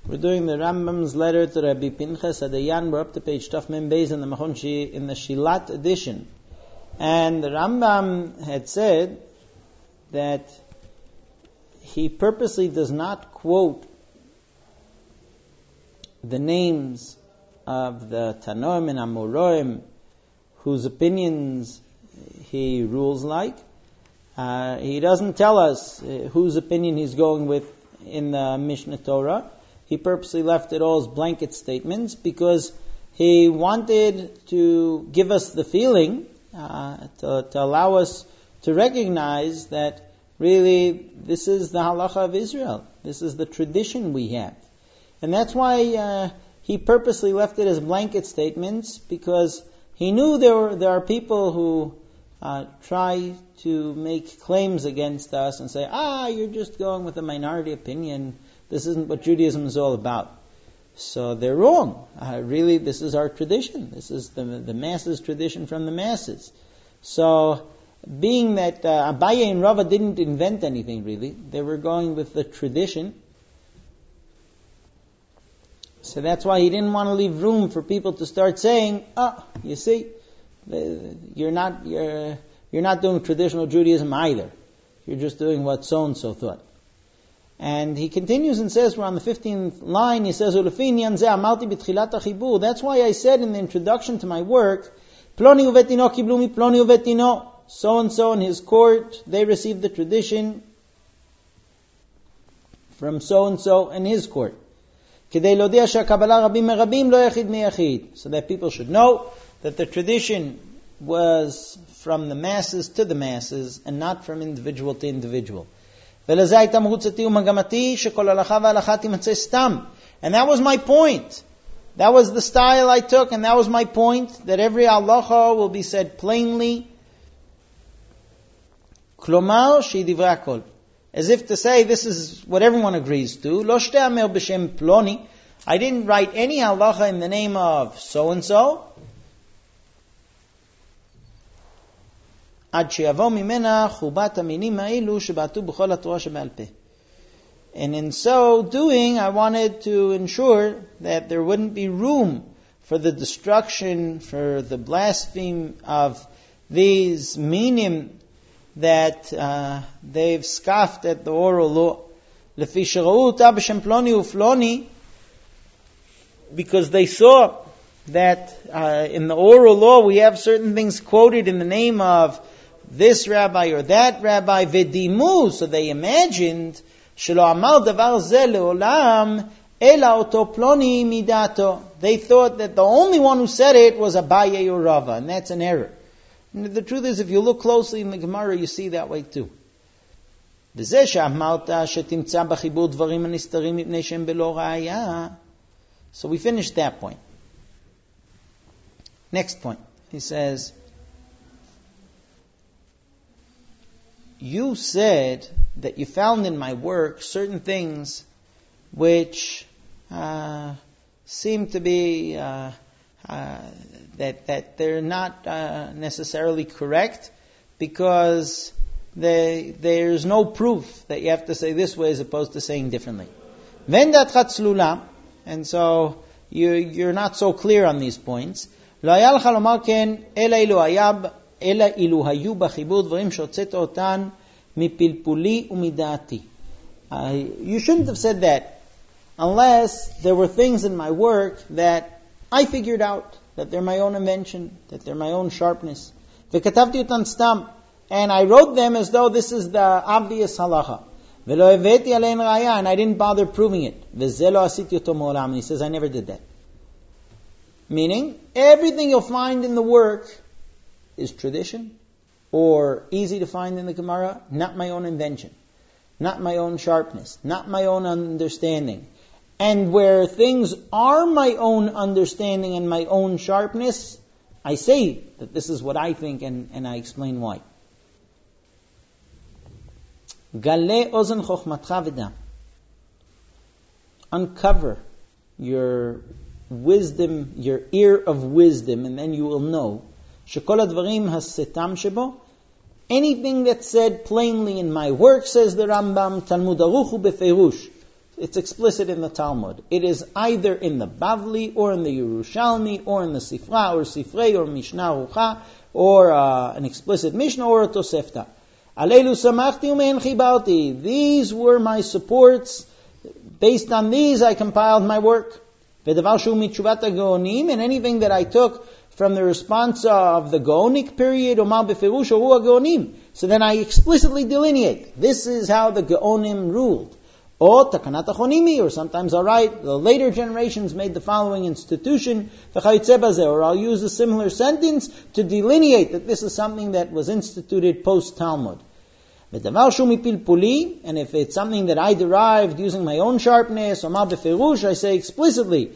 We're doing the Rambam's letter to Rabbi Pinchas Adayan. We're up to page Taf Mem Beis in the Machon in the Shilat edition. And the Rambam had said that he purposely does not quote the names of the Tanoim and Amoraim whose opinions he rules like. He doesn't tell us whose opinion he's going with in the Mishnah Torah. He purposely left it all as blanket statements because he wanted to give us the feeling, to allow us to recognize that really this is the halacha of Israel. This is the tradition we have. And that's why he purposely left it as blanket statements, because he knew there are people who try to make claims against us and say, you're just going with a minority opinion. This isn't what Judaism is all about. So they're wrong. Really, this is our tradition. This is the masses' tradition from the masses. So, being that Abaye and Rava didn't invent anything really, they were going with the tradition. So that's why he didn't want to leave room for people to start saying, you see, you're not doing traditional Judaism either. You're just doing what so-and-so thought. And he continues and says, we're on the 15th line, he says, that's why I said in the introduction to my work, Ploni uvetino kiblu mi ploni uvetino, so-and-so in his court, they received the tradition from so-and-so in his court. So that people should know that the tradition was from the masses to the masses and not from individual to individual. And that was my point. That was the style I took, and that was my point, that every halacha will be said plainly. Klomar sheidivrei hakol. As if to say, this is what everyone agrees to. Lo shte'amer b'shem ploni. I didn't write any halacha in the name of so-and-so. And in so doing, I wanted to ensure that there wouldn't be room for the destruction, for the blaspheme of these minim that they've scoffed at the oral law. Because they saw that in the oral law we have certain things quoted in the name of this rabbi or that rabbi, vedimu, so they imagined, shelo amar davar ze leolam ela oto ploni midato. They thought that the only one who said it was Abaye or Rava, and that's an error. And the truth is, if you look closely in the Gemara, you see that way too. V'zeh she'amarta shetimtza b'chibur dvarim hanistarim mipnei shem belo ra'aya. So we finished that point. Next point. He says, you said that you found in my work certain things which seem to be that they're not necessarily correct, because there's no proof that you have to say this way as opposed to saying differently. Vendat chatzlula, and so you're not so clear on these points. לא היה לך לומר כן, אלא אילו היו בחיבור דברים שהוצאת אותן מפלפולי ומדעתי. You shouldn't have said that unless there were things in my work that I figured out, that they're my own invention, that they're my own sharpness. וכתבתי אותן סתם, and I wrote them as though this is the obvious halacha. ולא הבאתי עליהן ראיה, and I didn't bother proving it. וזה לא עשיתי אותו מעולם. And he says, I never did that. Meaning, everything you'll find in the work is tradition, or easy to find in the Gemara, not my own invention, not my own sharpness, not my own understanding. And where things are my own understanding and my own sharpness, I say that this is what I think, and I explain why. Gale ozen chokhmatcha v'dam. Uncover your wisdom, your ear of wisdom, and then you will know. Shekol advarim hasetam shebo. Anything that's said plainly in my work, says the Rambam, Talmud Aruch hu beferush. it's explicit in the Talmud. It is either in the Bavli, or in the Yerushalmi, or in the Sifra, or Sifrei, or Mishnah Rucha, or an explicit Mishnah, or a Tosefta. Alelu samachti umein chibarti. These were my supports. Based on these, I compiled my work. V'davar shu mitzuvat ha'gaonim, and anything that I took from the response of the Gaonic period, Omar beferush oru ha'gaonim. So then I explicitly delineate. This is how the Gaonim ruled. Or takanat achonimi, or sometimes I'll write, the later generations made the following institution, or I'll use a similar sentence to delineate that this is something that was instituted post-Talmud. And if it's something that I derived using my own sharpness, I say explicitly,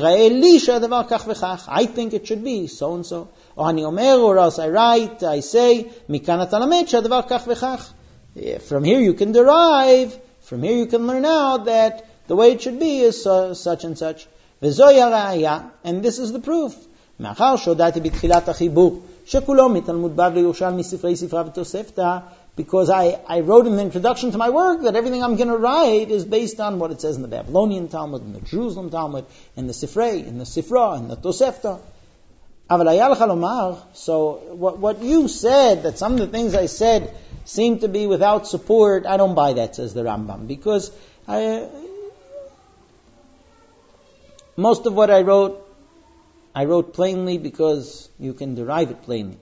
I think it should be so-and-so. Or else I write, I say, from here you can derive, from here you can learn out that the way it should be is such and such. And this is the proof. Because I wrote in the introduction to my work that everything I'm going to write is based on what it says in the Babylonian Talmud, in the Jerusalem Talmud, in the Sifrei, in the Sifra, in the Tosefta. So what you said, that some of the things I said seem to be without support, I don't buy that, says the Rambam, because most of what I wrote plainly because you can derive it plainly.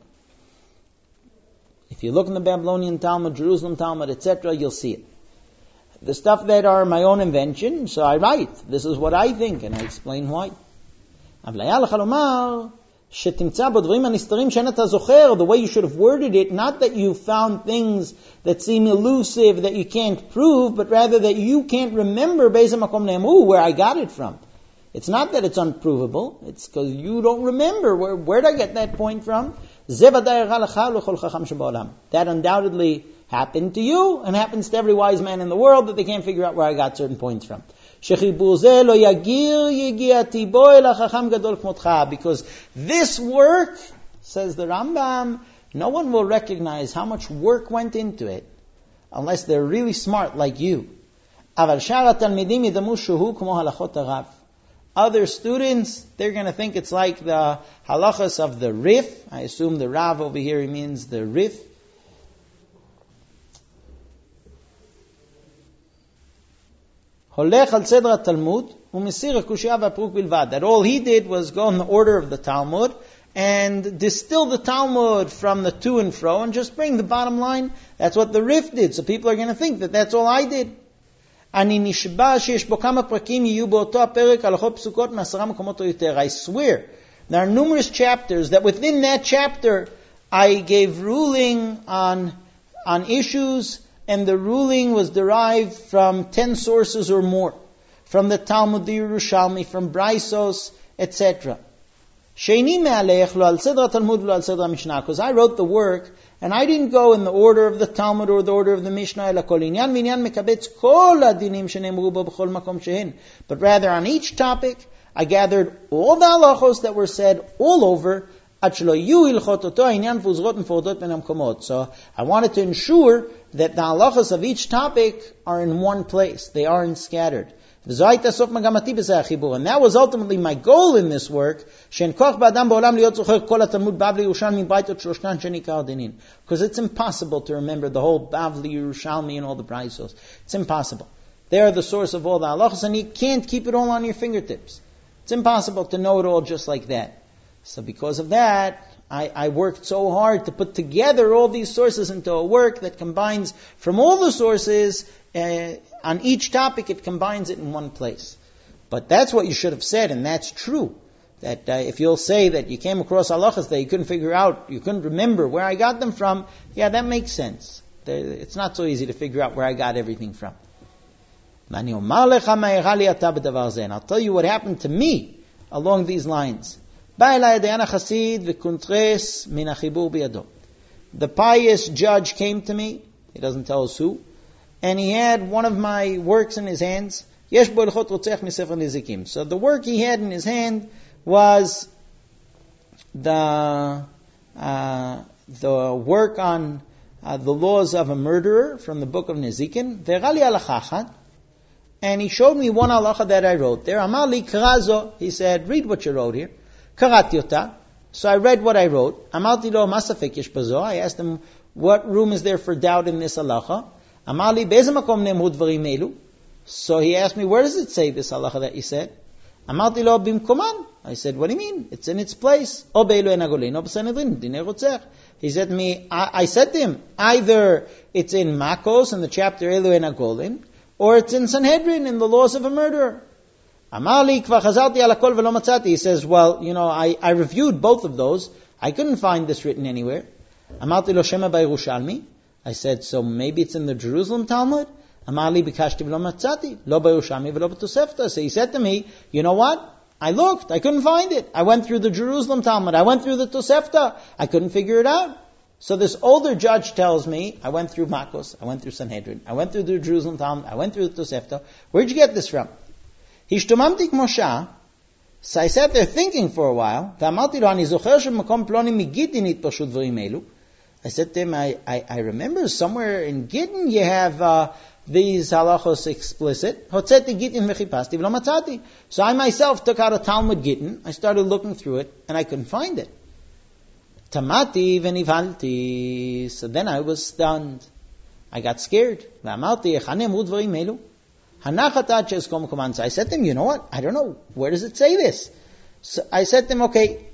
If you look in the Babylonian Talmud, Jerusalem Talmud, etc., you'll see it. The stuff that are my own invention, so I write, this is what I think, and I explain why. The way you should have worded it, not that you found things that seem elusive, that you can't prove, but rather that you can't remember where I got it from. It's not that it's unprovable, it's because you don't remember where did I get that point from. That undoubtedly happened to you and happens to every wise man in the world, that they can't figure out where I got certain points from. Because this work, says the Rambam, no one will recognize how much work went into it unless they're really smart like you. Other students, they're going to think it's like the halachas of the Rif. I assume the Rav over here, he means the Rif. That all he did was go in the order of the Talmud and distill the Talmud from the to and fro and just bring the bottom line. That's what the Rif did. So people are going to think that that's all I did. I swear, there are numerous chapters that within that chapter I gave ruling on issues, and the ruling was derived from 10 sources or more, from the Talmud, the Yerushalmi, from Braisos, etc. Because I wrote the work, and I didn't go in the order of the Talmud or the order of the Mishnah, but rather on each topic, I gathered all the halachos that were said all over, so I wanted to ensure that the halachos of each topic are in one place. They aren't scattered. And that was ultimately my goal in this work, because it's impossible to remember the whole Bavli, Yerushalmi, and all the Braisos. It's impossible. They are the source of all the halachos, and you can't keep it all on your fingertips. It's impossible to know it all just like that. So because of that, I worked so hard to put together all these sources into a work that combines from all the sources. On each topic, it combines it in one place. But that's what you should have said, and that's true. That if you'll say that you came across halachas that you couldn't figure out, you couldn't remember where I got them from, yeah, that makes sense. It's not so easy to figure out where I got everything from. And I'll tell you what happened to me along these lines. The pious judge came to me, he doesn't tell us who, and he had one of my works in his hands. So the work he had in his hand was the work on the laws of a murderer from the book of Nezikin. and he showed me one halacha that I wrote there. Amar li krazo, he said, read what you wrote here. Karati ota. So I read what I wrote. Amarti lo masafek yesh bazo. I asked him, what room is there for doubt in this halacha? Amar li be'eze makom nemhu dvarim elu. So he asked me, where does it say this halacha that you said? Amarti lo bimkoman. I said, what do you mean? It's in its place. O be'elu en agolin, o b'sanedrin, dinei rotzech. He said to me, I said to him, either it's in Makos in the chapter Elu en agolin, or it's in Sanhedrin in the laws of a murderer. Amali kva chazalti ala kol velo matzati. He says, well, I reviewed both of those. I couldn't find this written anywhere. Amarti lo shema b'Yerushalmi. I said, so maybe it's in the Jerusalem Talmud. Amali b'kashti velo matzati. Lo b'Yerushalmi velo b'Tosefta. So he said to me, you know what? I looked. I couldn't find it. I went through the Jerusalem Talmud. I went through the Tosefta. I couldn't figure it out. So this older judge tells me, I went through Makos. I went through Sanhedrin. I went through the Jerusalem Talmud. I went through the Tosefta. Where'd you get this from? Hishtomamtik Moshe. So I sat there thinking for a while. I said to him, I remember somewhere in Gittin you have these halachos explicit. So I myself took out a Talmud Gittin. I started looking through it, and I couldn't find it. Tamati v'nivalti. So then I was stunned. I got scared. So I said to him, you know what? I don't know. Where does it say this? So I said to him, okay,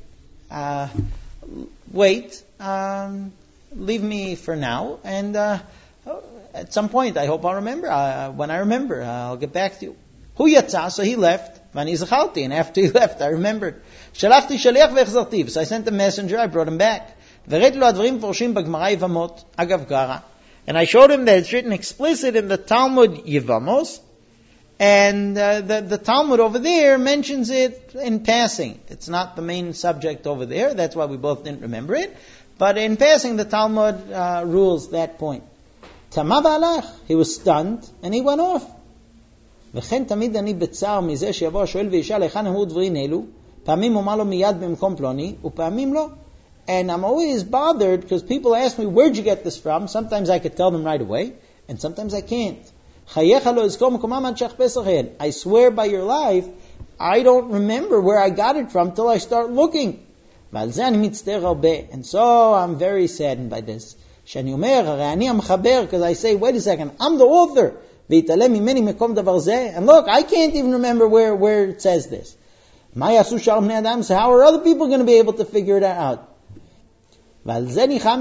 wait, leave me for now, and at some point, I hope I'll remember. When I remember, I'll get back to you. Hu yatsa, so he left. And after he left, I remembered. Shalachti shaliach ve'echzartiv. So I sent a messenger, I brought him back. V'ret lo advarim forshim b'Gemara Yevamot, agav gara. And I showed him that it's written explicit in the Talmud Yevamos, and the Talmud over there mentions it in passing. It's not the main subject over there, that's why we both didn't remember it. But in passing, the Talmud rules that point. Tama v'alach. He was stunned, and he went off. וכן תמיד אני בצער מזה שיבוא השואל וישאל היכן נאמרו דברים אלו, פעמים אומר לו מיד במקום פלוני, ופעמים לא. And I'm always bothered because people ask me, where'd you get this from? Sometimes I could tell them right away, and sometimes I can't. חייך לא אזכור מקומם עד שאחפש אחריהן. I swear by your life, I don't remember where I got it from till I start looking. ועל זה אני מצטער הרבה. And so I'm very saddened by this. שאני אומר, הרי אני המחבר, because I say, wait a second, I'm the author. And look, I can't even remember where it says this. So how are other people going to be able to figure it out? And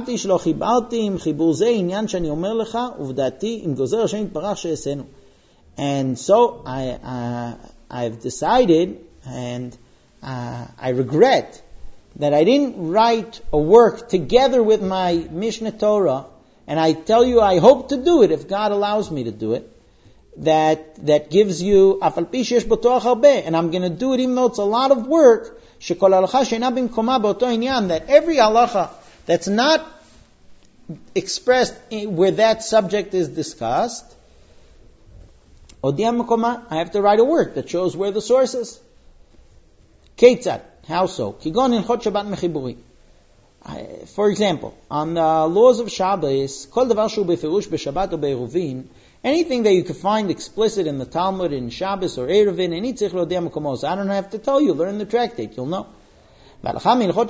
so I've decided, and I regret that I didn't write a work together with my Mishnah Torah, and I tell you I hope to do it if God allows me to do it. That gives you and I'm going to do it even though it's a lot of work, that every halacha that's not expressed where that subject is discussed, I have to write a work that shows where the source is. Ketzad, how so? For example, on the laws of Shabbos, anything that you can find explicit in the Talmud, in Shabbos or Eruvin, I don't have to tell you, learn the tractate, you'll know. But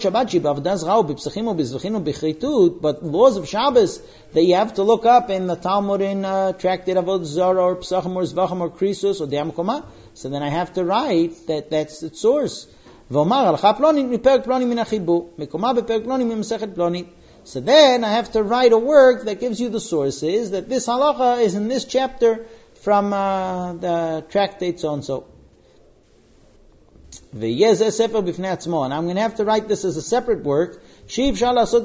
laws of Shabbos that you have to look up in the Talmud, in Tractate Avodah Zarah or Psachim or Zvachim or Krisus or Diyam Koma, so then I have to write that's the source. So then I have to write a work that gives you the sources, that this halacha is in this chapter from the tractate so-and-so. And I'm going to have to write this as a separate work, because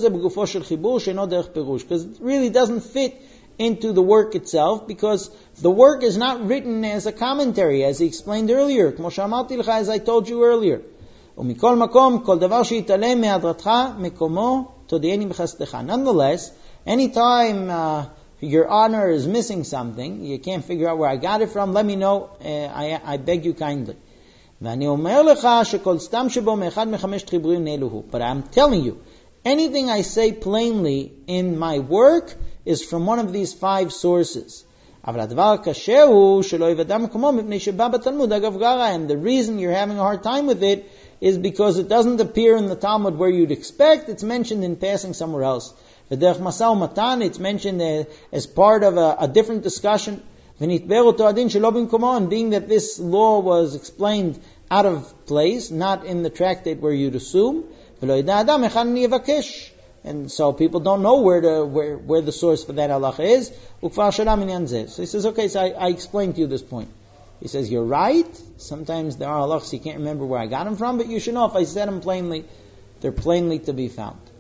it really doesn't fit into the work itself, because the work is not written as a commentary, as he explained earlier, as I told you earlier. Nonetheless, anytime your honor is missing something, you can't figure out where I got it from, let me know, I beg you kindly. But I'm telling you, anything I say plainly in my work is from one of these 5 sources. And the reason you're having a hard time with it is because it doesn't appear in the Talmud where you'd expect. It's mentioned in passing somewhere else. It's mentioned as part of a different discussion. And being that this law was explained out of place, not in the tractate where you'd assume. And so people don't know where the source for that halacha is. So he says, okay, so I explained to you this point. He says, you're right. Sometimes there are halachas you can't remember where I got them from, but you should know if I said them plainly, they're plainly to be found.